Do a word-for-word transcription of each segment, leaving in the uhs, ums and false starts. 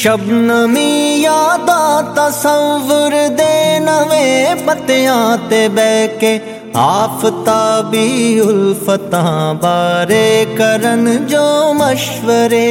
शबनमी यादा तसव्वुर दे नवें पत्तियां ते बैके आफताबी उल्फतां बारे करन जो मशवरे।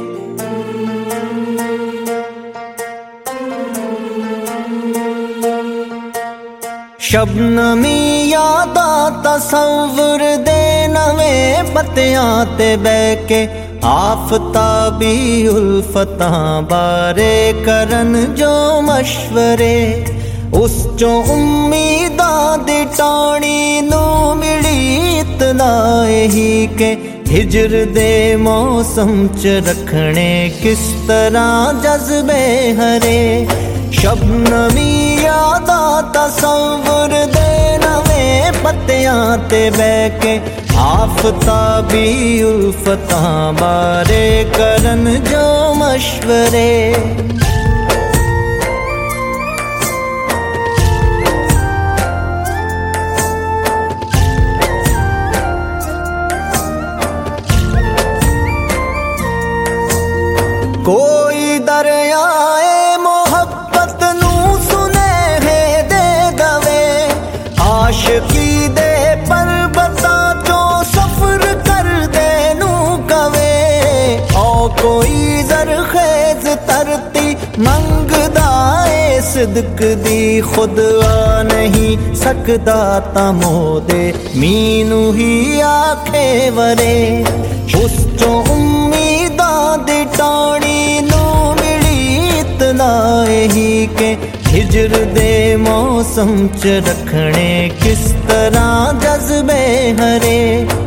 शबनमी यादा तसव्वुर दे नवें पत्तियां ते बैके आफताबी उल्फतां बारे करन जो मशवरे। उस चो उम्मीदां दी टाणी नू मिली इतना ही के हिजर दे मौसम च रखने किस तरह जज्बे हरे। शबनमी यादा तसव्वुर दे नवें पत्तियां ते बैके आफताबी उल्फतां बारे करन जो मशवरे। कोई दरियाए मोहब्बत नू सुनेहे दे दवे आशिकी दे पर्वतां चो सफर कर दे नू कवे। ओ कोई जरखेज तरती मंगदा ए सिदक दी खुद आ नहीं सकदा तमो दे मीनू ही आखे वरे। उस चो उम्मीदां दी टाणी नू मिली इतना ही के हिजर दे मौसम च रखने किस तरह जज्बे हरे।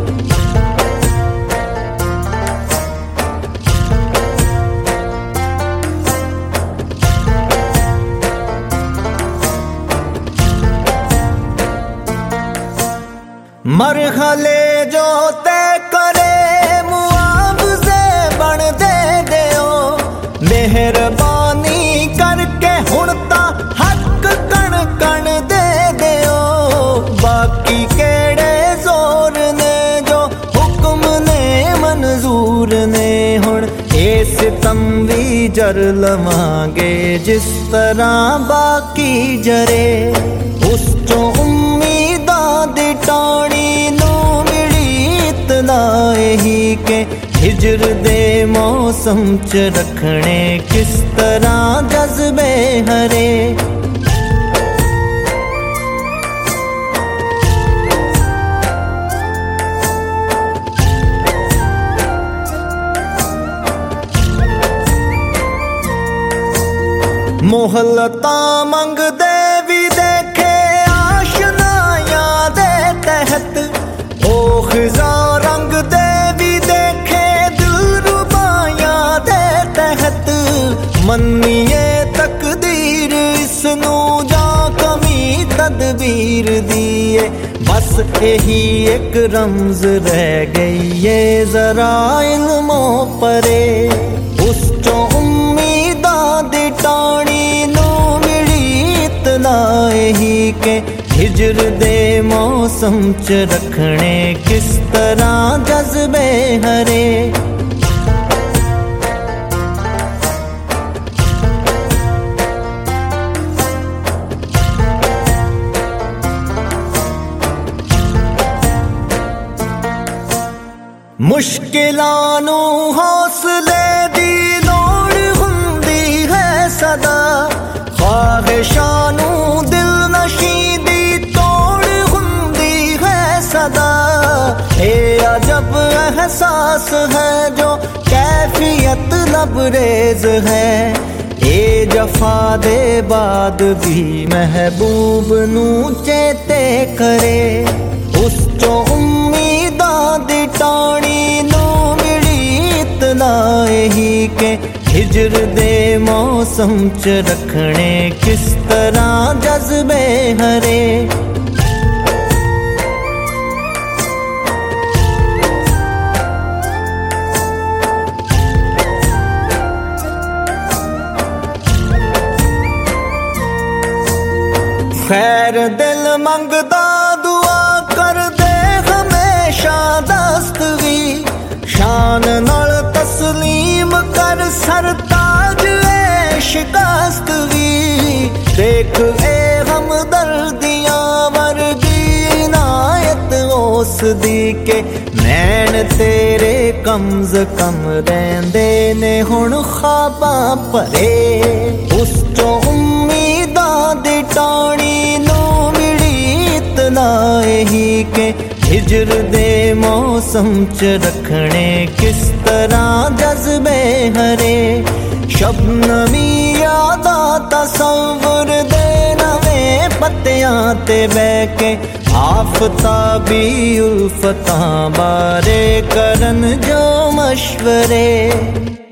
मरहले जो तय करे मुआवजे बन दे देओ मेहरबानी करके हुण ता हक कण कण दे देओ। बाकी केड़े जोर ने जो हुक्म ने मंजूर ने हुण ए सितम भी जर लवांगे जिस तरह बाकी जरे। उस चो उम्मीदां दी टाणी नू मिली इतना ही के हिजर दे मौसम च रखने किस तरह जज्बे हरे। मोहलता मंग दे भी देखे आशनायां दे तहत ओ खिजा रंग दे भी देखे दिलरुबायां दे तहत। मन्निए तकदीर इसनू जा कमी तदबीर दिए बस यही एक रमज रह गई ये जरा इल्मो परे। उस चो उम्मीदां दी टाणी नू मिली इतना ही के हिजर दे मौसम च रखने किस तरह जज्बे हरे। मुश्किलां नू हौसले दी लोड़ हुंदी है सदा ख्वाहिशां नू दिल नशीं दी तोड़ हुंदी है सदा। ए अजब एहसास है जो कैफियत लबरेज है ए जफा दे बाद भी महबूब नू चेते करे। उस चो उम्मीदां दी टाणी नू मिली इतना ही के हिजर दे मौसम च रखने किस तरह जज्बे हरे। खैर दिल मंगदा दुआ कर दे हमेशा दस्तगी शान नाल तस्लीम कर सरताज ए हसदी के नैन तेरे कम ज कम रहिंदे ने हुण ख्वाबां भरे उस चों उम्मीदां दी टाणी नूं मिली इतना यही के हिजर दे मौसम च रखने किस तरह जज्बे हरे शबनमी यादां तसव्वुर दे नवें पत्तियां ते बह के आफताबी उल्फतां बारे करन जो मशवरे।